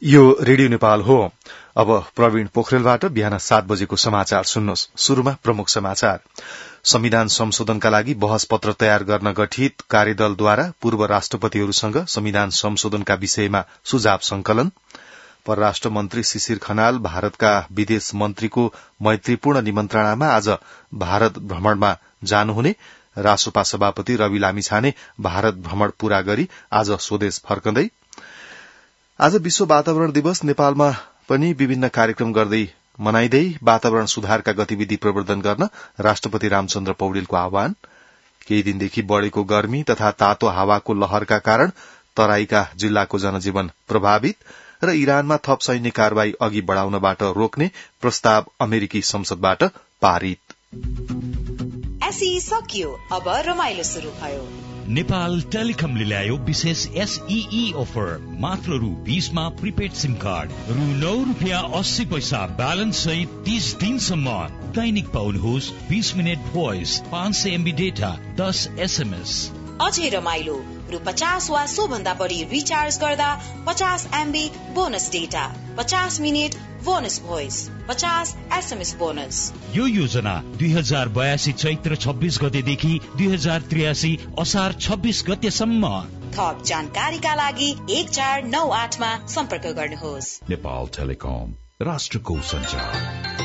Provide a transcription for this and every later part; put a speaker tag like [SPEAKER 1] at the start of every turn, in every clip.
[SPEAKER 1] यो रेडियो नेपाल हो। अब प्रवीण पोखरेलबाट बिहान 7 बजेको समाचार सुन्नुहोस्। शुरूमा प्रमुख समाचार। संविधान संशोधनका लागि बहस पत्र तयार गर्न गठित कार्यदलद्वारा पूर्व राष्ट्रपतिहरूसँग संविधान संशोधनका विषयमा सुझाव संकलन। परराष्ट्र मन्त्री शिशिर खनाल भारतका विदेश मन्त्रीको मैत्रीपूर्ण निमन्त्रणामा आज भारत भ्रमणमा जानुहुने। रासोपा सभापति रवि लामिछाने भारत भ्रमण पूरा गरी आज स्वदेश फर्कँदै। आज विश्व वातावरण दिवस। नेपालमा पनि विभिन्न कार्यक्रम मनाइदै वातावरण सुधारका गतिविधि प्रवर्धन गर्न राष्ट्रपति रामचन्द्र पौडेलको आह्वान। केही दिनदेखि बढ़ेको गर्मी तथा तातो हावाको लहरका कारण तराईका जिल्लाको जनजीवन प्रभावित र इरानमा थप सैन्य कारवाही अघि बढ़ाउनबाट रोक्ने प्रस्ताव अमेरिकी संसदबाट पारित।
[SPEAKER 2] एसई सकियो, अब रमाइलो शुरू भयो।
[SPEAKER 3] नेपाल टेलिकमले ल्यायो विशेष SEE अफर। मात्र रु 20 मा प्रिपेड सिम कार्ड, रु 9.80 ब्यालेन्स सहित 30 दिनसम्म। दैनिक पाउनुहोस् 20 minute voice, 500 MB data, 10 SMS।
[SPEAKER 2] अझै रमाइलो, रु 50 वा सो भन्दा बढी रिचार्ज गर्दा 50 MB bonus data, 50 minute bonus voice, 50 SMS bonus.
[SPEAKER 3] यो योजना 2082 चैत्र 26 गतेदेखि 2083 असार 26 गतेसम्म।
[SPEAKER 2] थप जानकारीका लागि 1498 मा सम्पर्क गर्नुहोस्।
[SPEAKER 4] नेपाल टेलिकम, राष्ट्रको सञ्चार।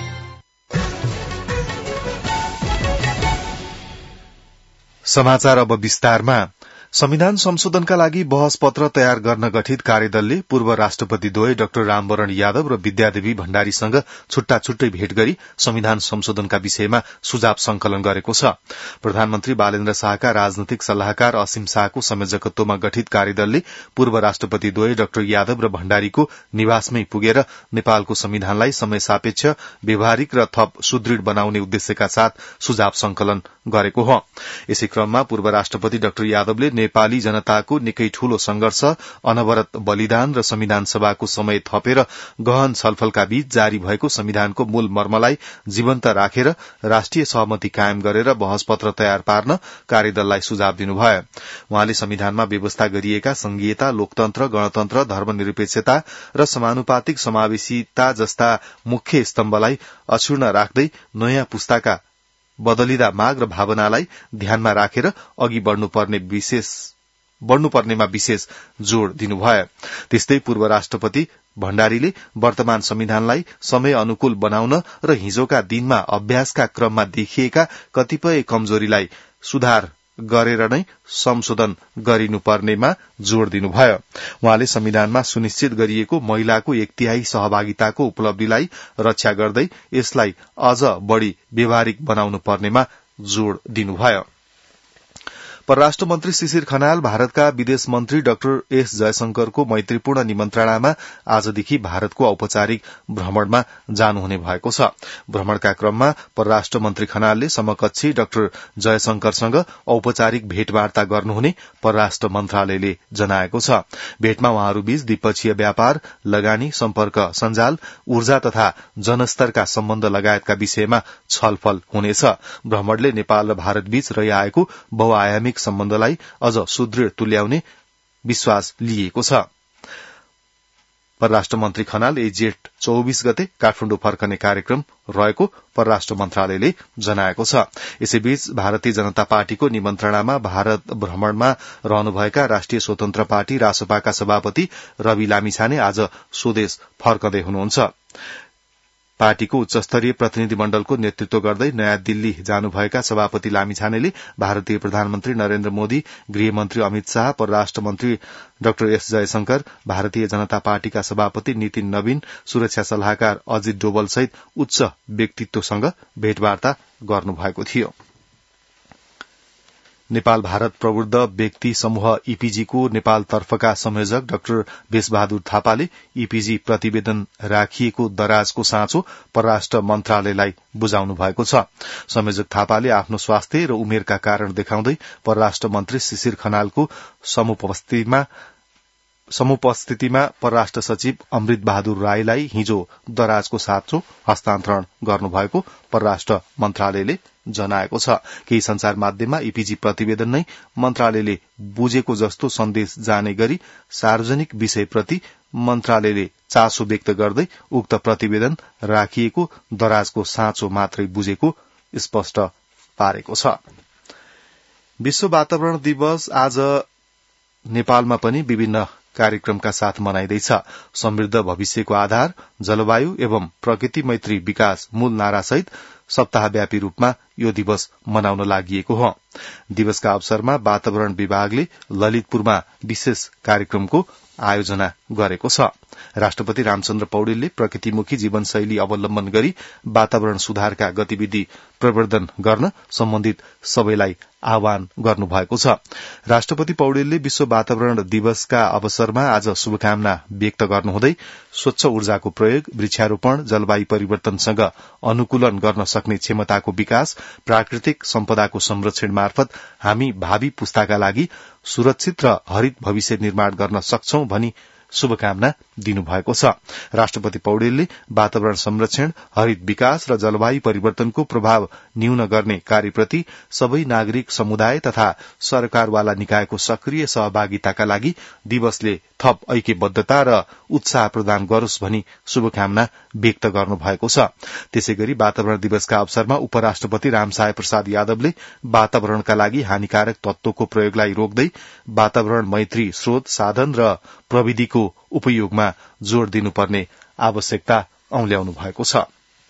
[SPEAKER 1] समाचार अब विस्तारमा। संविधान संशोधनका लागि बहस पत्र तयार गर्न गठित कार्यदलले पूर्व राष्ट्रपतिद्वय डाक्टर रामवरण यादव र विद्यादेवी भण्डारीसँग छुट्टा छुट्टै भेट गरी संविधान संशोधनका विषयमा सुझाव संकलन गरेको छ। प्रधानमन्त्री बालेन्द्र शाहका राजनैतिक सल्लाहकार असीम शाहको संयोजकत्वमा गठित कार्यदलले पूर्व राष्ट्रपतिद्वय डाक्टर यादव र भण्डारीको निवासमै पुगेर नेपालको संविधानलाई समय सापेक्ष, व्यवहारिक र थप सुदृढ़ बनाउने उद्देश्यका साथ सुझाव संकलन गरेको हो। यसै क्रममा पूर्व राष्ट्रपति डाक्टर यादवले नेपाली जनताको निकै ठूलो संघर्ष, अनवरत बलिदान र संविधान सभाको समय थपेर गहन छलफलका बीच जारी भएको संविधानको मूल मर्मलाई जीवन्त राखेर राष्ट्रिय सहमति कायम गरेर बहस पत्र तयार पार्न कार्यदललाई सुझाव दिनुभयो। उहाँले संविधानमा व्यवस्था गरिएका संघीयता, लोकतन्त्र, गणतन्त्र, धर्मनिरपेक्षता र समानुपातिक समावेशिता जस्ता मुख्य स्तम्भलाई अक्षुण्ण राख्दै नयाँ पुस्ताका बदलिँदा माग र भावनालाई ध्यानमा राखेर अघि बढ़नुपर्नेमा विशेष जोड़ दिनुभयो। त्यस्तै पूर्व राष्ट्रपति भण्डारीले वर्तमान संविधानलाई समय अनुकूल बनाउन र हिजोका दिनमा अभ्यासका क्रममा देखिएका कतिपय कमजोरीलाई सुधार गरेर नै संशोधन गरिनुपर्नेमा जोड़ दिनुभयो। उहाँले संविधानमा सुनिश्चित गरिएको महिलाको 1/3 सहभागिताको उपलब्धिलाई रक्षा गर्दै यसलाई अझ बढ़ी व्यावहारिक बनाउनु पर्नेमा जोड़ दिनुभयो। परराष्ट्र मन्त्री शिशिर खनाल भारतका विदेश मन्त्री डाक्टर एस जयशंकरको मैत्रीपूर्ण निमन्त्रणामा आजदेखि भारतको औपचारिक भ्रमणमा जानुहुने भएको छ। भ्रमणका क्रममा परराष्ट्र मन्त्री खनालले समकक्षी डाक्टर जयशंकरसँग औपचारिक भेटवार्ता गर्नुहुने परराष्ट्र मन्त्रालयले जनाएको छ। भेटमा उहाँहरूबीच द्विपक्षीय व्यापार, लगानी, सम्पर्क सञ्जाल, ऊर्जा तथा जनस्तरका सम्बन्ध लगायतका विषयमा छलफल हुनेछ। भ्रमणले नेपाल र भारतबीच रहिआएको बहुआयामिक सम्बन्धलाई अझ सुदृढ़ तुल्याउने विश्वास लिएको छ। परराष्ट्र मन्त्री खनाल जेठ 24 गते काठमाडौँ फर्कने कार्यक्रम रहेको परराष्ट्र मन्त्रालयले जनाएको छ। यसैबीच भारतीय जनता पार्टीको निमन्त्रणामा भारत भ्रमणमा रहनुभएका राष्ट्रिय स्वतन्त्र पार्टी रासोपाका सभापति रवि लामिछाने आज स्वदेश फर्कँदै हुनुहुन्छ। पार्टीको उच्चस्तरीय प्रतिनिधि मण्डलको नेतृत्व गर्दै नयाँ दिल्ली जानुभएका सभापति लामिछानेले भारतीय प्रधानमन्त्री नरेन्द्र मोदी, गृहमन्त्री अमित शाह, परराष्ट्र मन्त्री डाक्टर एस जयशंकर, भारतीय जनता पार्टीका सभापति नितिन नवीन, सुरक्षा सल्लाहकार अजित डोवल सहित उच्च व्यक्तित्वसँग भेटवार्ता गर्नुभएको थियो। नेपाल भारत प्रबुद्ध व्यक्ति समूह EPG को नेपाल तर्फका संयोजक डाक्टर बेसबहादुर थापाले EPG प्रतिवेदन राखिएको दराजको साँचो परराष्ट्र मन्त्रालयलाई बुझाउनु भएको छ। संयोजक थापाले आफ्नो स्वास्थ्य र उमेरका कारण देखाउँदै परराष्ट्र मन्त्री शिशिर खनालको समुपस्थितिमा परराष्ट्र सचिव अमृत बहादुर राईलाई हिजो दराजको साँचो हस्तान्तरण गर्नुभएको परराष्ट्र मन्त्रालयले जनाएको छ। केही संचार माध्यममा EPG प्रतिवेदन नै मन्त्रालयले बुझेको जस्तो सन्देश जाने गरी सार्वजनिक विषयप्रति मन्त्रालयले चासो व्यक्त गर्दै उक्त प्रतिवेदन राखिएको दराजको साँचो मात्रै बुझेको स्पष्ट पारेको छ। विश्व वातावरण दिवस आज नेपालमा पनि विभिन्न कार्यक्रमका साथ मनाइँदैछ। समृद्ध भविष्यको आधार जलवायु एवं प्रकृति मैत्री विकास मूल नारासहित सप्ताहव्यापी रूपमा यो दिवस मनाउन लागिएको हो। दिवसका अवसरमा वातावरण विभागले ललितपुरमा विशेष कार्यक्रमको आयोजना गरेको छ। राष्ट्रपति रामचन्द्र पौडेलले प्रकृतिमुखी जीवनशैली अवलम्बन गरी वातावरण सुधारका गतिविधि प्रवर्धन गर्न सम्बन्धित सबैलाई आह्वान गर्नुभएको छ। राष्ट्रपति पौडेलले विश्व वातावरण दिवसका अवसरमा आज शुभकामना व्यक्त गर्नुहुँदै स्वच्छ ऊर्जाको प्रयोग, वृक्षारोपण, जलवायु परिवर्तनसँग अनुकूलन गर्न सक्ने क्षमताको विकास, प्राकृतिक सम्पदाको संरक्षण मार्फत हामी भावी पुस्ताका लागि सुरक्षित र हरित भविष्य निर्माण गर्न सक्छौं भनी शुभकामना दिनुभएको छ। राष्ट्रपति पौडेलले वातावरण संरक्षण, हरित विकास र जलवायु परिवर्तनको प्रभाव न्यून गर्ने कार्यप्रति सबै नागरिक समुदाय तथा सरकारवाला निकायको सक्रिय सहभागिताका लागि दिवसले थप ऐक्यबद्धता र उत्साह प्रदान गरोस् भनी शुभकामना व्यक्त गर्नुभएको छ। त्यसैगरी वातावरण दिवसका अवसरमा उपराष्ट्रपति रामसाय प्रसाद यादवले वातावरणका लागि हानिकारक तत्वको प्रयोगलाई रोक्दै वातावरण मैत्री स्रोत, साधन र प्रविधिको उपयोगमा जोड़ दिनुपर्ने आवश्यकता औल्याउनु भएको छ।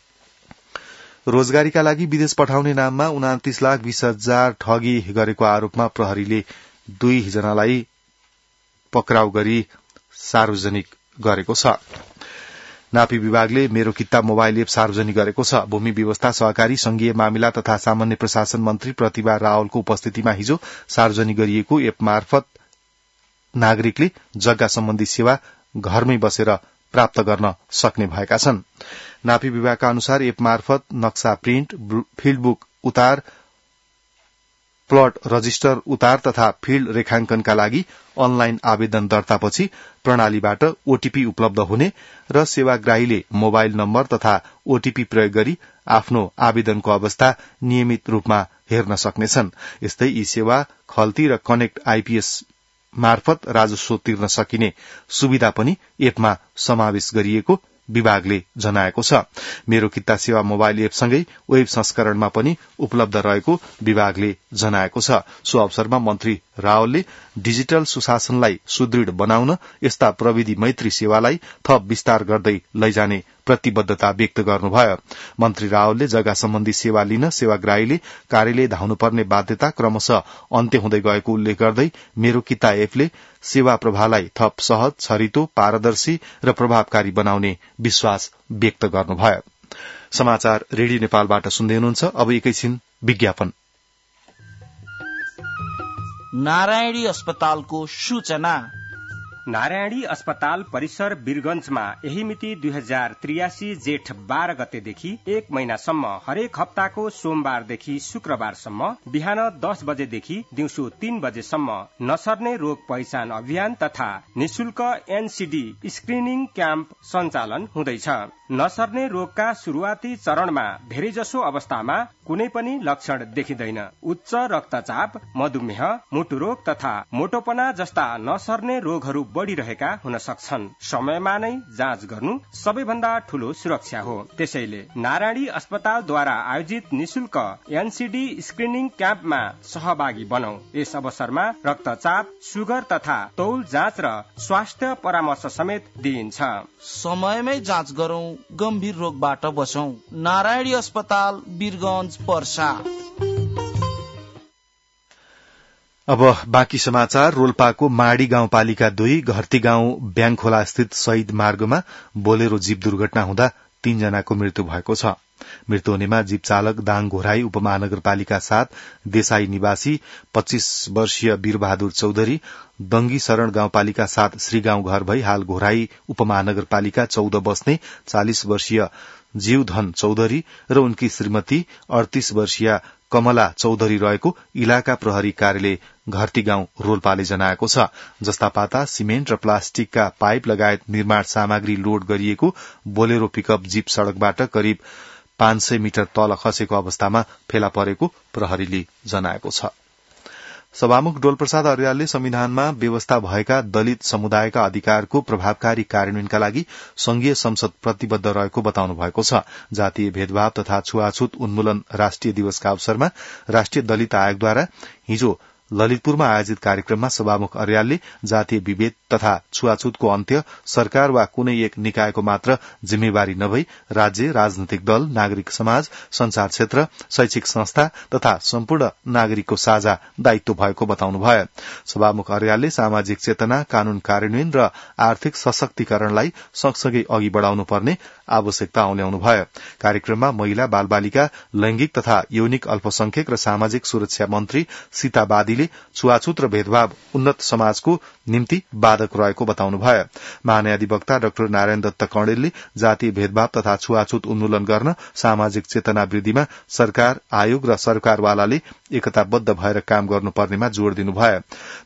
[SPEAKER 1] रोजगारीका लागि विदेश पठाउने नाममा 29,20,000 ठगी गरेको आरोपमा प्रहरीले 2 जनालाई पक्राउ गरी सार्वजनिक गरेको छ। नापी विभागले मेरो कित्ता मोबाइल एप सार्वजनिक गरेको छ। भूमि व्यवस्था, सहकारी, संघीय मामिला तथा सामान्य प्रशासन मन्त्री प्रतिभा रावलको उपस्थितिमा हिजो सार्वजनिक गरिएको एप मार्फत नागरिकले जग्गा सम्बन्धी सेवा घरमै बसेर प्राप्त गर्न सक्ने भएका छन्। नापी विभागका अनुसार एप मार्फत नक्सा प्रिन्ट, फिल्ड बुक उतार, प्लट रजिस्टर उतार तथा फिल्ड रेखांकनका लागि अनलाइन आवेदन दर्तापछि प्रणालीबाट ओटीपी उपलब्ध हुने र सेवाग्राहीले मोबाइल नम्बर तथा ओटीपी प्रयोग गरी आफ्नो आवेदनको अवस्था नियमित रूपमा हेर्न सक्नेछन्। यस्तै यी सेवा खल्ती र कनेक्ट आईपीएस मार्फत राजस्व तिर्न सकिने सुविधा पनि एपमा समावेश गरिएको विभागले जनाएको छ। मेरो कित्ता सेवा मोबाइल एपसँगै वेब संस्करणमा पनि उपलब्ध रहेको विभागले जनाएको छ। सो अवसरमा मन्त्री रावलले डिजिटल सुशासनलाई सुदृढ़ बनाउन यस्ता प्रविधि मैत्री सेवालाई थप विस्तार गर्दै लैजाने प्रतिबद्धता व्यक्त गर्नुभयो। मन्त्री रावलले जग्गा सम्बन्धी सेवा लिन सेवाग्राहीले कार्यालय धाउनुपर्ने बाध्यता क्रमशः अन्त्य हुँदै गएको उल्लेख गर्दै मेरो कित्ता एपले सेवा प्रवाहलाई थप सहज, छरितो, पारदर्शी र प्रभावकारी बनाउने विश्वास व्यक्त गर्नुभयो। समाचार रेडियो नेपालबाट सुन्दै हुनुहुन्छ। अब एकैछिन विज्ञापन।
[SPEAKER 5] नारायणी अस्पतालको सूचना।
[SPEAKER 6] नारायणी अस्पताल परिसर वीरगंजमा यही मिति 2083 जेठ 12 गतेदेखि 1 महिनासम्म हरेक हप्ताको सोमबारदेखि शुक्रबारसम्म बिहान 10 बजेदेखि दिउँसो 3 बजेसम्म नसर्ने रोग पहिचान अभियान तथा निशुल्क एनसीडी स्क्रिनिङ क्याम्प सञ्चालन हुँदैछ। नसर्ने रोगका शुरूआती चरणमा धेरैजसो अवस्थामा कुनै पनि लक्षण देखिँदैन। उच्च रक्तचाप, मधुमेह, मुटुरोग तथा मोटोपना जस्ता नसर्ने रोगहरू बढ़िरहेका हुन सक्छन्। समयमा नै जाँच गर्नु सबैभन्दा ठूलो सुरक्षा हो। त्यसैले नारायणी अस्पतालद्वारा आयोजित निशुल्क एनसीडी स्क्रिनिङ क्याम्पमा सहभागी बनौ। यस अवसरमा रक्तचाप, सुगर तथा तौल जाँच र स्वास्थ्य परामर्श समेत दिइन्छ।
[SPEAKER 5] समयमै जाँच गरौं, गम्भीर रोगबाट बचौं। नारायणी अस्पताल, वीरगंज, पर्सा।
[SPEAKER 1] अब बाँकी समाचार। रोल्पाको माडी गाउँपालिका 2 घरती गाउँ ब्याङखोला स्थित शहीद मार्गमा बोलेरो जीप दुर्घटना हुँदा 3 जनाको मृत्यु भएको छ। मृत्यु हुनेमा जीप चालक दाङ घोराई उपमहानगरपालिका 7 देसाई निवासी 25 वर्षीय वीरबहादुर चौधरी, दंगी शरण गाउँपालिका 7 श्रीगाउँ घर भई हाल घोराई उपमहानगरपालिका 14 बस्ने 40 वर्षीय जीवधन चौधरी र उनकी श्रीमती 38 वर्षीय कमला चौधरी रहेको इलाका प्रहरी कार्यालय घरती गाउँ रोल्पाले जनाएको छ। जस्तापाता, सिमेन्ट र प्लास्टिकका पाइप लगायत निर्माण सामग्री लोड गरिएको बोलेरो पिकअप जीप सड़कबाट करिब 500 मिटर तल खसेको अवस्थामा फेला परेको प्रहरीले जनाएको छ। सभामुख डोलप्रसाद अर्यालले संविधानमा व्यवस्था भएका दलित समुदायका अधिकारको प्रभावकारी कार्यान्वयनका लागि संघीय संसद प्रतिबद्ध रहेको बताउनु भएको छ। जातीय भेदभाव तथा छुवाछुत उन्मूलन राष्ट्रिय दिवसका अवसरमा राष्ट्रिय दलित आयोगद्वारा हिजो ललितपुरमा आयोजित कार्यक्रममा सभामुख अर्यालले जातीय विभेद तथा छुवाछुतको अन्त्य सरकार वा कुनै एक निकायको मात्र जिम्मेवारी नभई राज्य, राजनैतिक दल, नागरिक समाज, संचार क्षेत्र, शैक्षिक संस्था तथा सम्पूर्ण नागरिकको साझा दायित्व भएको बताउनुभयो। सभामुख अर्यालले सामाजिक चेतना, कानून कार्यान्वयन र आर्थिक सशक्तिकरणलाई सँगसँगै अघि बढ़ाउनुपर्ने आवश्यकता औल्याउनुभयो। कार्यक्रममा महिला, बालबालिका, लैंगिक तथा यौनिक अल्पसंख्यक र सामाजिक सुरक्षा मन्त्री सीता बादीले छुवाछुत र भेदभाव उन्नत समाजको निम्ति बाधक रहेको बताउनुभयो। महान्यायाधिवक्ता डाक्टर नारायण दत्त कणेलले जातीय भेदभाव तथा छुवाछुत उन्मूलन गर्न सामाजिक चेतना वृद्धिमा सरकार, आयोग र सरकारवालाले एकताबद्ध भएर काम गर्नुपर्नेमा जोड़ दिनुभयो।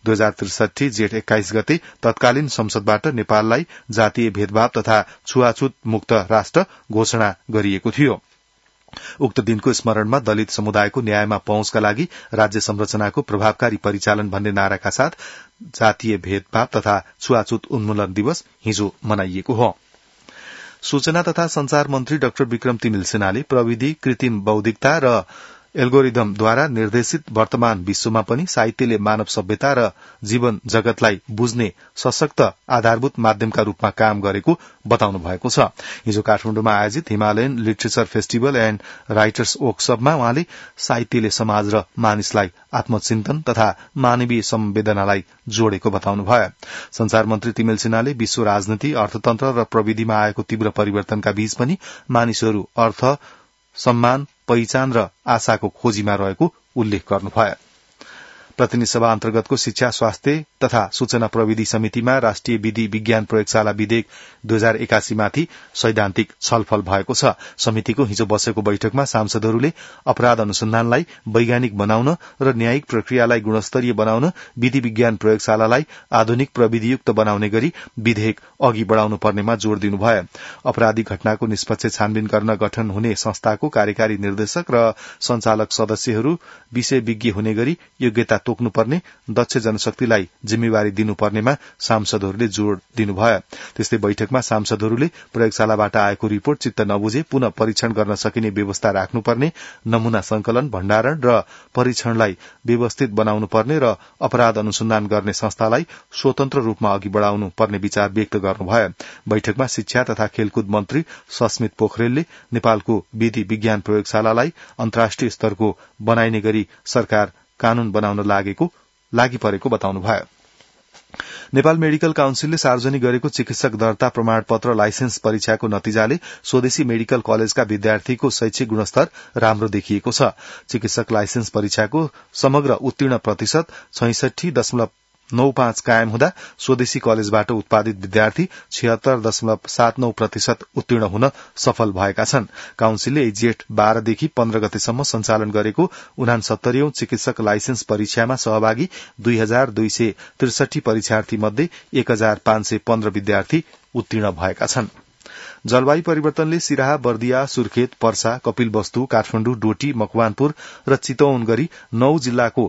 [SPEAKER 1] 2063 जेठ 21 गते तत्कालीन संसदबाट नेपाललाई जातीय भेदभाव तथा छुवाछुत मुक्त राष्ट्र घोषणा गरिएको थियो। उक्त दिनको स्मरणमा दलित समुदायको न्यायमा पहुँचका लागि राज्य संरचनाको प्रभावकारी परिचालन भन्ने नाराका साथ जातीय भेदभाव तथा छुवाछुत उन्मूलन दिवस हिजो मनाइएको हो। सूचना तथा संचार मन्त्री डाक्टर विक्रम तिमिल सिन्हाले प्रविधि, कृत्रिम बौद्धिकता र एल्गोरिदमद्वारा निर्देशित वर्तमान विश्वमा पनि साहित्यले मानव सभ्यता र जीवन जगतलाई बुझ्ने सशक्त आधारभूत माध्यमका रूपमा काम गरेको बताउनु भएको छ। हिजो काठमाडौँमा आयोजित Himalayan literature festival and writers वर्कसपमा उहाँले साहित्यले समाज र मानिसलाई आत्मचिन्तन तथा मानवीय संवेदनालाई जोडेको बताउनुभयो। संचार मन्त्री तिमेल सिन्हाले विश्व राजनीति, अर्थतन्त्र र प्रविधिमा आएको तीव्र परिवर्तनका बीच पनि मानिसहरू अर्थ, सम्मान, पहिचान र आशाको खोजीमा रहेको उल्लेख गर्नुभयो। प्रतिनिधि सभा अन्तर्गतको शिक्षा, स्वास्थ्य तथा सूचना प्रविधि समितिमा राष्ट्रिय विधि विज्ञान प्रयोगशाला विधेयक 2081 माथि सैद्धान्तिक छलफल भएको छ। समितिको हिजो बसेको बैठकमा सांसदहरूले अपराध अनुसन्धानलाई वैज्ञानिक बनाउन र न्यायिक प्रक्रियालाई गुणस्तरीय बनाउन विधि विज्ञान प्रयोगशालालाई आधुनिक प्रविधियुक्त बनाउने गरी विधेयक अघि बढ़ाउनु पर्नेमा जोड़ दिनुभयो। अपराधिक घटनाको निष्पक्ष छानबिन गर्न गठन हुने संस्थाको कार्यकारी निर्देशक र संचालक सदस्यहरू विषय विज्ञ हुने गरी योग्यता तोक्नुपर्ने, दक्ष जनशक्तिलाई जिम्मेवारी दिनुपर्नेमा सांसदहरूले जोड़ दिनुभयो। त्यस्तै बैठकमा सांसदहरूले प्रयोगशालाबाट आएको रिपोर्ट चित्त नबुझे पुनः परीक्षण गर्न सकिने व्यवस्था राख्नुपर्ने, नमूना संकलन, भण्डारण र परीक्षणलाई व्यवस्थित बनाउनुपर्ने र अपराध अनुसन्धान गर्ने संस्थालाई स्वतन्त्र रूपमा अघि बढ़ाउनु पर्ने विचार व्यक्त गर्नुभयो। बैठकमा शिक्षा तथा खेलकुद मन्त्री सस्मित पोखरेलले नेपालको विधि विज्ञान प्रयोगशालालाई अन्तर्राष्ट्रिय स्तरको बनाइने गरी सरकार कानून बनाउन लागि परेको बताउनुभयो। नेपाल मेडिकल काउन्सिलले सार्वजनिक गरेको चिकित्सक दर्ता प्रमाणपत्र लाइसेन्स परीक्षाको नतिजाले स्वदेशी मेडिकल कलेजका विद्यार्थीको शैक्षिक गुणस्तर राम्रो देखिएको छ। चिकित्सक लाइसेन्स परीक्षाको समग्र उत्तीर्ण प्रतिशत 66.95 कायम हुँदा स्वदेशी कलेजबाट उत्पादित विद्यार्थी 76.79% उत्तीर्ण हुन सफल भएका छन्। काउन्सिलले जेठ 12 देखि 15 गतेसम्म सञ्चालन गरेको 69औं चिकित्सक लाइसेन्स परीक्षामा सहभागी 2263 परीक्षार्थी मध्ये 1515 विद्यार्थी उत्तीर्ण भएका छन्। जलवायु परिवर्तनले सिराहा, बर्दिया, सुर्खेत, पर्सा, कपिलवस्तु, काठमाडौँ, डोटी, मकवानपुर र चितवन गरी 9 जिल्लाको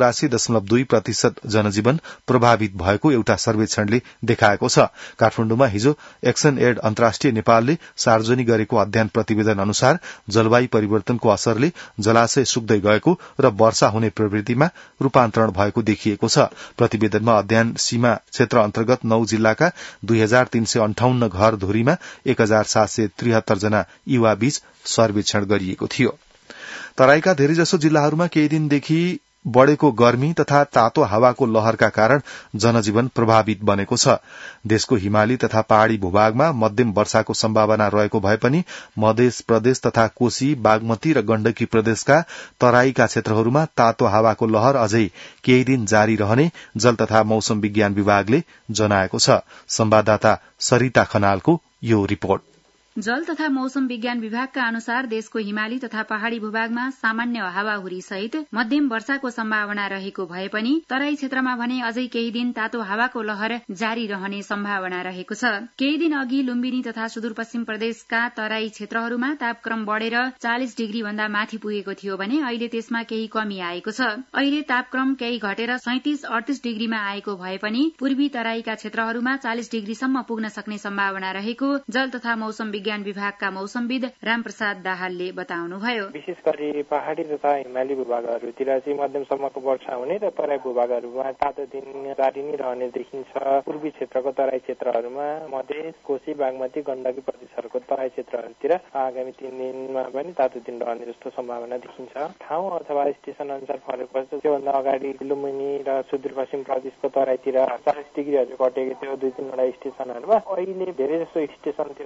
[SPEAKER 1] 84.2% जनजीवन प्रभावित भएको एउटा सर्वेक्षणले देखाएको छ। काठमाडौँमा हिजो एक्सन एड अन्तर्राष्ट्रिय नेपालले सार्वजनिक गरेको अध्ययन प्रतिवेदन अनुसार जलवायु परिवर्तनको असरले जलाशय सुक्दै गएको र वर्षा हुने प्रवृत्तिमा रूपान्तरण भएको देखिएको छ। प्रतिवेदनमा अध्ययन सीमा क्षेत्र अन्तर्गत 9 जिल्लाका 2358 घर धुरीमा 1773 जना युवा बीच सर्वेक्षण गरिएको थियो। तराईका धेरैजसो जिल्लाहरूमा केही दिनदेखि बढ़ेको गर्मी तथा तातो हावाको लहरका कारण जनजीवन प्रभावित बनेको छ। देशको हिमाली तथा पहाड़ी भूभागमा मध्यम वर्षाको सम्भावना रहेको भए पनि मध्य प्रदेश तथा कोशी, बागमती र गण्डकी प्रदेशका तराईका क्षेत्रहरूमा तातो हावाको लहर अझै केही दिन जारी रहने जल तथा मौसम विज्ञान विभागले जनाएको छ। संवाददाता सरिता खनालको यो रिपोर्ट।
[SPEAKER 7] जल तथा मौसम विज्ञान विभागका अनुसार देशको हिमाली तथा पहाड़ी भूभागमा सामान्य हावाहुरी सहित मध्यम वर्षाको सम्भावना रहेको भए पनि तराई क्षेत्रमा भने अझै केही दिन तातो हावाको लहर जारी रहने सम्भावना रहेको छ। केही दिन अघि लुम्बिनी तथा सुदूरपश्चिम प्रदेशका तराई क्षेत्रहरूमा तापक्रम बढ़ेर 40 डिग्री भन्दा माथि पुगेको थियो भने अहिले त्यसमा केही कमी आएको छ। अहिले तापक्रम केही घटेर 37-38 डिग्रीमा आएको भए पनि पूर्वी तराईका क्षेत्रहरूमा 40 डिग्रीसम्म पुग्न सक्ने सम्भावना रहेको जल तथा मौसम विज्ञान विभागका मौसमविद रामप्रसाद दाहालले बताउनुभयो।
[SPEAKER 8] विशेष गरी पहाड़ी तथा हिमाली भूभागहरूतिर चाहिँ मध्यमसम्मको वर्षा हुने र तराई भूभागहरूमा तातो दिन जारी नै रहने देखिन्छ। पूर्वी क्षेत्रको तराई क्षेत्रहरूमा मध्य कोशी बागमती गण्डकी प्रदेशहरूको तराई क्षेत्रहरूतिर आगामी 3 दिनमा पनि तातो दिन रहने जस्तो सम्भावना देखिन्छ। ठाउँ अथवा स्टेशन अनुसार फरक पर्छ। त्योभन्दा अगाडि लुम्बिनी र सुदूरपश्चिम प्रदेशको तराईतिर 40 डिग्रीहरू घटेको थियो 2-3 वटा स्टेशनहरूमा। अहिले धेरै जसो स्टेशनतिर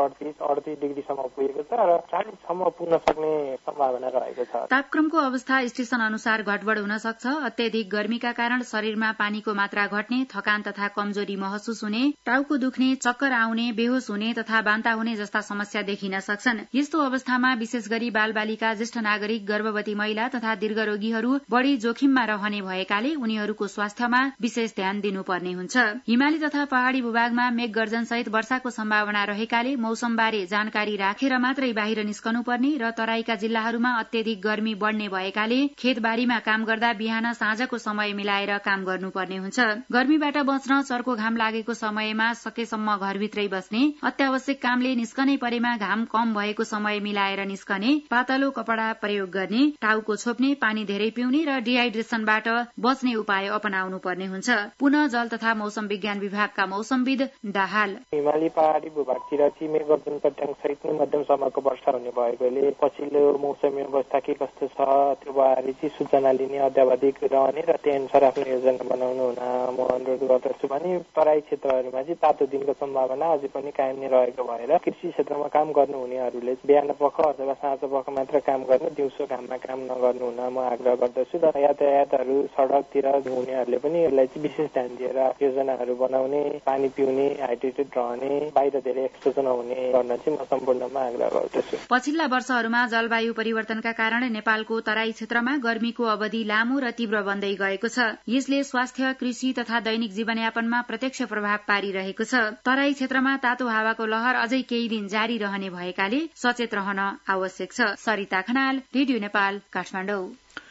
[SPEAKER 8] 38 डिग्रीसम्म पुगेको छ र 40 सम्म पुग्न सक्ने सम्भावना रहेको छ।
[SPEAKER 7] तापक्रमको अवस्था स्टेशन अनुसार घटबढ हुन सक्छ। अत्यधिक गर्मीका कारण शरीरमा पानीको मात्रा घट्ने, थकान तथा कमजोरी महसुस हुने, टाउको दुख्ने, चक्कर आउने, बेहोस हुने तथा बान्ता हुने जस्ता समस्या देखिन सक्छन्। यस्तो अवस्थामा विशेष गरी बालबालिका, ज्येष्ठ नागरिक, गर्भवती महिला तथा दीर्घरोगीहरू बढ़ी जोखिममा रहने भएकाले उनीहरूको स्वास्थ्यमा विशेष ध्यान दिनुपर्ने हुन्छ। हिमाली तथा पहाड़ी भूभागमा मेघ गर्जन सहित वर्षाको सम्भावना रहेकाले मौसमबारे जानकारी राखेर मात्रै बाहिर निस्कनुपर्ने र तराईका जिल्लाहरूमा अत्यधिक गर्मी बढ़ने भएकाले खेतबारीमा काम गर्दा बिहान साँझको समय मिलाएर काम गर्नुपर्ने हुन्छ। गर्मीबाट बच्न चर्को घाम लागेको समयमा सकेसम्म घरभित्रै बस्ने, अत्यावश्यक कामले निस्कनै परेमा घाम कम भएको समय मिलाएर निस्कने, पातलो कपडा प्रयोग गर्ने, टाउको छोप्ने, पानी धेरै पिउने र डिहाइड्रेसनबाट बच्ने उपाय अपनाउनु पर्ने हुन्छ। पुनः जल तथा मौसम विज्ञान विभागका मौसमविद दाहाल
[SPEAKER 8] हिमाली पहाड़ी भूभागतिर चाहिँ मेघ गर्जन पट्याङ सहित मध्यमसम्मको वर्षा हुने भएकोले पछिल्लो मौसमी अवस्था के कस्तो छ त्यो बारे चाहिँ सूचना लिने, अध्यावधिक रहने र त्यही अनुसार आफ्नो योजना बनाउनु हुन म अनुरोध गर्दछु भने तराई क्षेत्रहरूमा चाहिँ तातो दिनको सम्भावना अझै पनि कायम नै रहेको भएर कृषि क्षेत्रमा काम गर्नुहुनेहरूले बिहान पख अथवा साँझ पख मात्र काम गर्नु, दिउँसो घाममा काम नगर्नु हुन म आग्रह गर्दछु र यातायातहरू सड़कतिर हुनेहरूले पनि यसलाई चाहिँ विशेष ध्यान दिएर योजनाहरू बनाउने, पानी पिउने, हाइड्रेटेड रहने, बाहिर धेरै एक्सपोजर नहुने गर्न चाहिँ म सम्पूर्णमा आग्रह गर्दछु।
[SPEAKER 7] पछिल्ला वर्षहरूमा जलवायु परिवर्तनका कारण नेपालको तराई क्षेत्रमा गर्मीको अवधि लामो र तीव्र बन्दै गएको छ। यसले स्वास्थ्य, कृषि तथा दैनिक जीवनयापनमा प्रत्यक्ष प्रभाव पारिरहेको छ। तराई क्षेत्रमा तातो हावाको लहर अझै केही दिन जारी रहने भएकाले सचेत रहन आवश्यक छ। सरिता खनाल, रेडियो नेपाल, काठमाडौँ।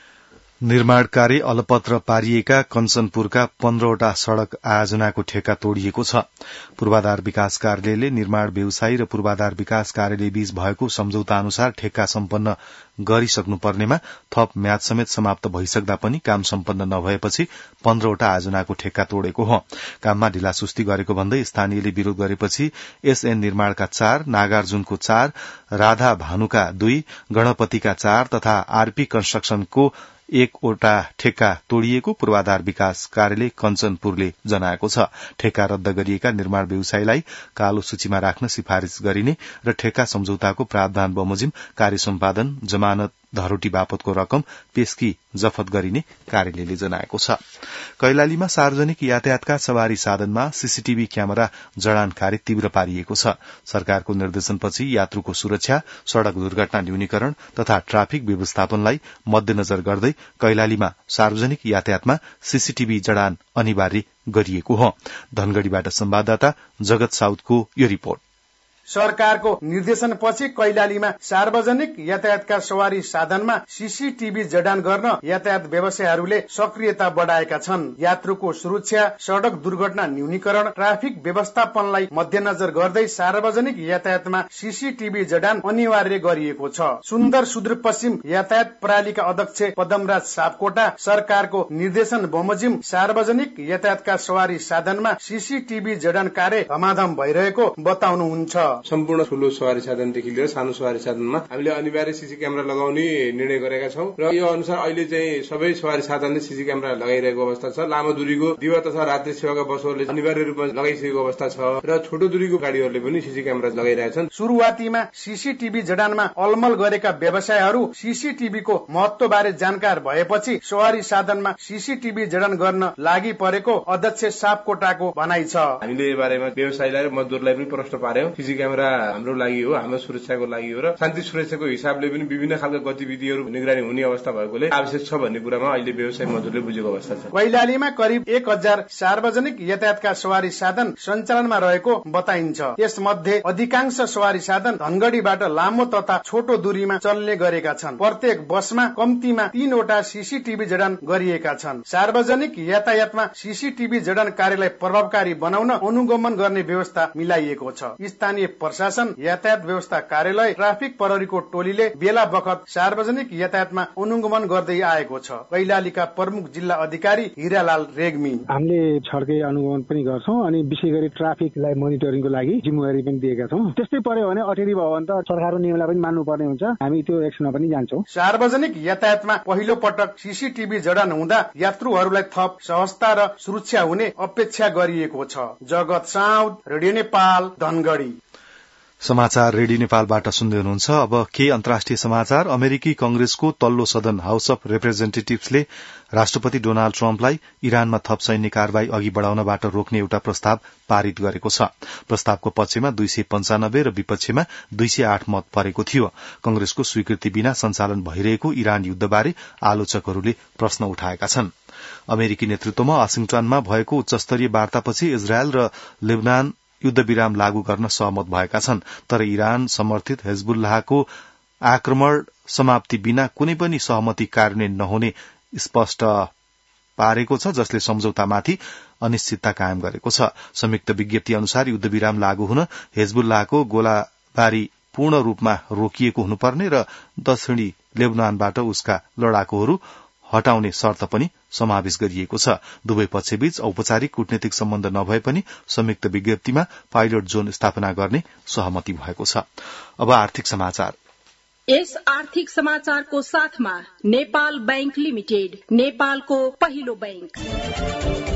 [SPEAKER 1] निर्माण कार्य अलपत्र पारिएका कञ्चनपुरका 15वटा सड़क आयोजनाको ठेक्का तोडिएको छ। पूर्वाधार विकास कार्यालयले निर्माण व्यवसायी र पूर्वाधार विकास कार्यालय बीच भएको सम्झौता अनुसार ठेक्का सम्पन्न गरिसक्नुपर्नेमा थप म्याद समेत समाप्त भइसक्दा पनि काम सम्पन्न नभएपछि 15वटा आयोजनाको ठेक्का तोडेको हो। काममा ढिलासुस्ती गरेको भन्दै स्थानीयले विरोध गरेपछि एसएन निर्माणका 4, नागार्जुनको 4, राधा भानुका 2, गणपतिका 4 तथा आरपी कन्स्ट्रक्सनको 1वटा ठेक्का तोडिएको पूर्वाधार विकास कार्यालय कञ्चनपुरले जनाएको छ। ठेक्का रद्द गरिएका निर्माण व्यवसायीलाई कालो सूचीमा राख्न सिफारिश गरिने र ठेक्का सम्झौताको प्रावधान बमोजिम कार्य सम्पादन, जमानत धरोटी बापतको रकम पेशकी जफत गरिने कार्यालयले जनाएको छ। कैलालीमा सार्वजनिक यातायातका सवारी साधनमा सीसीटीभी क्यामेरा जडान कार्य तीव्र पारिएको छ। सरकारको निर्देशनपछि यात्रुको सुरक्षा, सड़क दुर्घटना न्यूनीकरण तथा ट्राफिक व्यवस्थापनलाई मध्यनजर गर्दै कैलालीमा सार्वजनिक यातायातमा सीसीटीभी जडान अनिवार्य गरिएको हो। धनगढ़ीबाट संवाददाता जगत साउदको यो रिपोर्ट।
[SPEAKER 9] सरकारको निर्देशनपछि कैलालीमा सार्वजनिक यातायातका सवारी साधनमा सीसीटीभी जडान गर्न यातायात व्यवसायीहरूले सक्रियता बढ़ाएका छन्। यात्रुको सुरक्षा, सड़क दुर्घटना न्यूनीकरण, ट्राफिक व्यवस्थापनलाई मध्यनजर गर्दै सार्वजनिक यातायातमा सीसीटीभी जडान अनिवार्य गरिएको छ। सुन्दर सुदूरपश्चिम यातायात प्रणालीका अध्यक्ष पदमराज सापकोटा सरकारको निर्देशन बमोजिम सार्वजनिक यातायातका सवारी साधनमा सीसीटीभी जडान कार्य धमाधम भइरहेको बताउनुहुन्छ।
[SPEAKER 10] सम्पूर्ण ठूलो सवारी साधनदेखि लिएर सानो सवारी साधनमा हामीले अनिवार्य सीसी क्यामेरा लगाउने निर्णय गरेका छौं र यो अनुसार अहिले चाहिँ सबै सवारी साधनले सीसी क्यामेरा लगाइरहेको अवस्था छ। लामो दूरीको दिवा तथा रात्रि सेवाका बसहरूले अनिवार्य रूपमा लगाइसकेको अवस्था छ र छोटो दूरीको गाड़ीहरूले पनि सीसी क्यामेरा लगाइरहेछन्।
[SPEAKER 9] सुरुवातीमा सीसीटीभी जडानमा अलमल गरेका व्यवसायीहरू सीसीटीभीको महत्वबारे जानकार भएपछि सवारी साधनमा सीसीटीभी जडान गर्न लागि परेको अध्यक्ष सापकोटाको भनाइ छ।
[SPEAKER 10] हामीले यो बारेमा व्यवसायीलाई र मजदुरलाई पनि प्रश्न पार्यौं। सीसी क्यामेरा हाम्रो लागि हो, हाम्रो सुरक्षाको लागि हो र शान्ति सुरक्षाको हिसाबले पनि विभिन्न खालका गतिविधिहरू निगरानी हुने अवस्था भएकोले आवश्यक छ भन्ने कुरामा अहिले व्यवसायिक मजदुरले बुझेको अवस्था छ।
[SPEAKER 9] कैलालीमा करिब 1000 सार्वजनिक यातायातका सवारी साधन सञ्चालनमा रहेको बताइन्छ। यसमध्ये अधिकांश सवारी साधन धनगढ़ीबाट लामो तथा छोटो दूरीमा चल्ने गरेका छन्। प्रत्येक बसमा कम्तीमा 3 वटा सीसीटीभी जडान गरिएका छन्। सार्वजनिक यातायातमा सीसीटीभी जडान कार्यलाई प्रभावकारी बनाउन अनुगमन गर्ने व्यवस्था मिलाइएको छ। स्थानीय प्रशासन, यातायात व्यवस्था कार्यालय, ट्राफिक प्रहरीको टोलीले बेला बखत सार्वजनिक यातायातमा अनुगमन गर्दै आएको छ। कैलालीका प्रमुख जिल्ला अधिकारी हिरालाल रेग्मी:
[SPEAKER 11] हामीले छड्के अनुगमन पनि गर्छौं अनि विशेष गरी ट्राफिकलाई मोनिटरिङको लागि जिम्मेवारी पनि दिएका छौं। त्यस्तै पर्यो भने अटेरी भयो भने त सरकारको नियमलाई पनि मान्नुपर्ने हुन्छ। हामी त्यो एक्सनमा पनि जान्छौं।
[SPEAKER 9] सार्वजनिक यातायातमा पहिलो पटक सीसीटीभी जडान हुँदा यात्रुहरूलाई थप सहजता र सुरक्षा हुने अपेक्षा गरिएको छ। जगत साउद, रेडियो नेपाल, धनगढ़ी।
[SPEAKER 1] समाचार रेडियो नेपालबाट सुन्दै हुनुहुन्छ। अब के अन्तर्राष्ट्रिय समाचार। अमेरिकी कंग्रेसको तल्लो सदन हाउस अफ रिप्रेजेन्टेटिभ्सले राष्ट्रपति डोनाल्ड ट्रम्पलाई इरानमा थप सैन्य कारवाही अघि बढ़ाउनबाट रोक्ने एउटा प्रस्ताव पारित गरेको छ। प्रस्तावको पक्षमा 295 र विपक्षमा 208 मत परेको थियो। कंग्रेसको स्वीकृति बिना सञ्चालन भइरहेको इरान युद्धबारे आलोचकहरूले प्रश्न उठाएका छन्। अमेरिकी नेतृत्वमा वाशिंगटनमा भएको उच्चस्तरीय वार्तापछि इजरायल र लेबनान युद्धविराम लागू गर्न सहमत भएका छन्। तर इरान समर्थित हिजबुल्लाहको आक्रमण समाप्ति बिना कुनै पनि सहमति कार्यान्वयन नहुने स्पष्ट पारेको छ, जसले सम्झौतामाथि अनिश्चितता कायम गरेको छ। संयुक्त विज्ञप्ति अनुसार युद्धविराम लागू हुन हिजबुल्लाहको गोलाबारी पूर्ण रूपमा रोकिएको हुनुपर्ने र दक्षिणी लेबनानबाट उसका लडाकुहरू हटाउने शर्त पनि समावेश गरिएको छ। दुवै पक्षबीच औपचारिक कूटनीतिक सम्बन्ध नभए पनि संयुक्त विज्ञप्तिमा पाइलट जोन स्थापना गर्ने सहमति भएको छ। अब आर्थिक समाचार।
[SPEAKER 12] यस आर्थिक समाचारको साथमा नेपाल बैंक लिमिटेड, नेपालको पहिलो बैंक।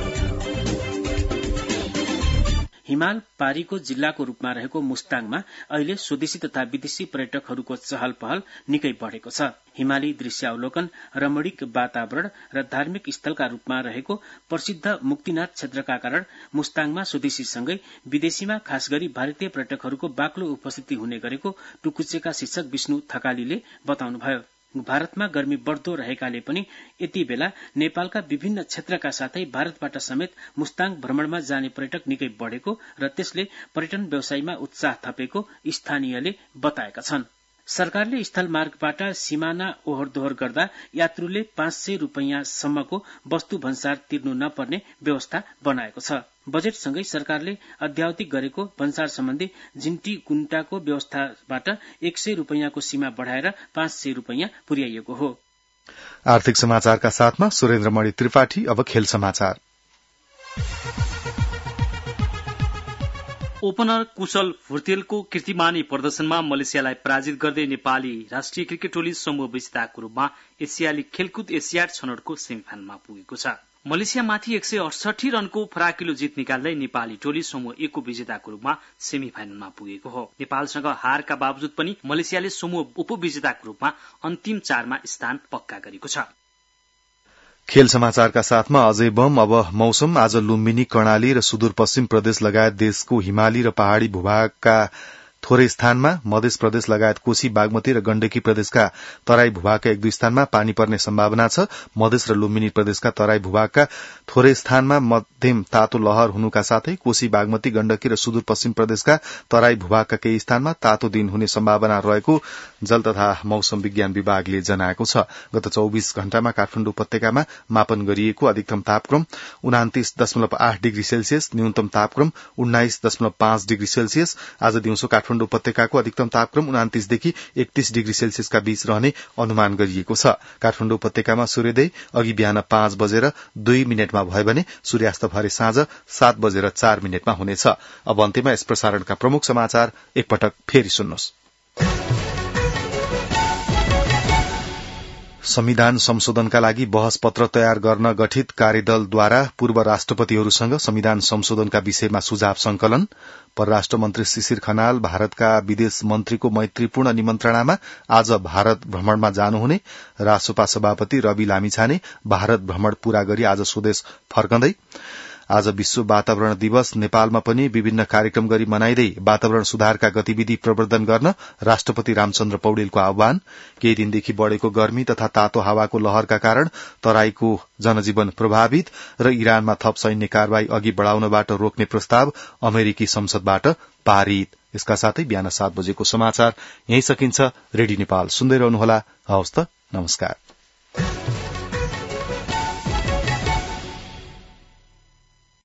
[SPEAKER 13] हिमाल पारीको जिल्लाको रूपमा रहेको मुस्ताङमा अहिले स्वदेशी तथा विदेशी पर्यटकहरूको चहल पहल निकै बढ़ेको छ। हिमाली दृश्यावलोकन, रमणीक वातावरण र धार्मिक स्थलका रूपमा रहेको प्रसिद्ध मुक्तिनाथ क्षेत्रका कारण मुस्ताङमा स्वदेशीसँगै विदेशीमा खास गरी भारतीय पर्यटकहरूको बाक्लो उपस्थिति हुने गरेको टुकुचेका शिक्षक विष्णु थकालीले बताउनुभयो। भारतमा गर्मी बढ़दो रहेकाले पनि यति बेला नेपालका विभिन्न क्षेत्रका साथै भारतबाट समेत मुस्ताङ भ्रमणमा जाने पर्यटक निकै बढ़ेको र त्यसले पर्यटन व्यवसायमा उत्साह थपेको स्थानीयले बताएका छन्। सरकारले स्थल मार्गबाट सीमाना ओहोर दोहोर गर्दा यात्रुले 500 रूपैयाँसम्मको वस्तु भन्सार तिर्नु नपर्ने व्यवस्था बनाएको छ। बजेटसँगै सरकारले अध्यावधिक गरेको भन्सार सम्बन्धी जिन्टी कुन्टाको व्यवस्थाबाट 100 रूपैयाँको सीमा बढ़ाएर 500 रूपैयाँ पुर्याइएको हो।
[SPEAKER 1] आर्थिक समाचारका साथमा सुरेन्द्रमणि त्रिपाठी। अब खेल समाचार।
[SPEAKER 14] ओपनर कुशल फुर्तेलको कीर्तिमानी प्रदर्शनमा मलेसियालाई पराजित गर्दै नेपाली राष्ट्रिय क्रिकेट टोली समूह विजेताको रूपमा एसियाली खेलकुद एसियाड छनौटको सेमिफाइनलमा पुगेको छ। मलेसियामाथि 168 रनको फराकिलो जित निकाल्दै नेपाली टोली समूह 1 को विजेताको रूपमा सेमिफाइनलमा पुगेको हो। नेपालसँग हारका बावजुद पनि मलेसियाले समूह उपविजेताको रूपमा अन्तिम 4 मा स्थान पक्का गरेको छ।
[SPEAKER 1] खेल समाचारका साथमा अजय बम। अब मौसम। आज लुम्बिनी, कर्णाली र सुदूरपश्चिम प्रदेश लगायत देशको हिमाली र पहाड़ी भूभागका थोरै स्थानमा, मध्य प्रदेश लगायत कोशी, बागमती र गण्डकी प्रदेशका तराई भूभागका 1-2 स्थानमा पानी पर्ने सम्भावना छ। मध्य र लुम्बिनी प्रदेशका तराई भूभागका थोरै स्थानमा मध्यम तातो लहर हुनुका साथै कोशी, बागमती, गण्डकी र सुदूरपश्चिम प्रदेशका तराई भूभागका केही स्थानमा तातो दिन हुने सम्भावना रहेको जल तथा मौसम विज्ञान विभागले जनाएको छ। गत 24 घण्टामा काठमाडौँ उपत्यकामा मापन गरिएको अधिकतम तापक्रम 29.8 डिग्री सेल्सियस, न्यूनतम तापक्रम 19.5 डिग्री सेल्सियस। आज दिउँसो काठमाडौँ उपत्यकाको अधिकतम तापक्रम 29 देखि 31 डिग्री सेल्सियसका बीच रहने अनुमान गरिएको छ। काठमाडौँ उपत्यकामा सूर्योदय अघि बिहान 5:02 भयो भने सूर्यास्त भरे साँझ 7:04 हुनेछ। अब अन्त्यमा यस प्रसारणका प्रमुख समाचार एकपटक फेरि सुन्नुहोस्। संविधान संशोधनका लागि बहस पत्र तयार गर्न गठित कार्यदलद्वारा पूर्व राष्ट्रपतिहरूसँग संविधान संशोधनका विषयमा सुझाव संकलन। परराष्ट्र मन्त्री शिशिर खनाल भारतका विदेश मन्त्रीको मैत्रीपूर्ण निमन्त्रणामा आज भारत भ्रमणमा जानुहुने। रासोपा सभापति रवि लामिछाने भारत भ्रमण पूरा गरी आज स्वदेश फर्कँदै। आज विश्व वातावरण दिवस नेपालमा पनि विभिन्न कार्यक्रम गरी मनाइँदै वातावरण सुधारका गतिविधि प्रवर्धन गर्न राष्ट्रपति रामचन्द्र पौडेलको आह्वान। केही दिनदेखि बढ़ेको गर्मी तथा तातो हावाको लहरका कारण तराईको जनजीवन प्रभावित र इरानमा थप सैन्य कारवाही अघि बढ़ाउनबाट रोक्ने प्रस्ताव अमेरिकी संसदबाट पारित। यसका साथै बिहान 7 बजेको समाचार यही सकिन्छ। रेडियो नेपाल सुन्दै रहनुहोला। हवस् त, नमस्कार।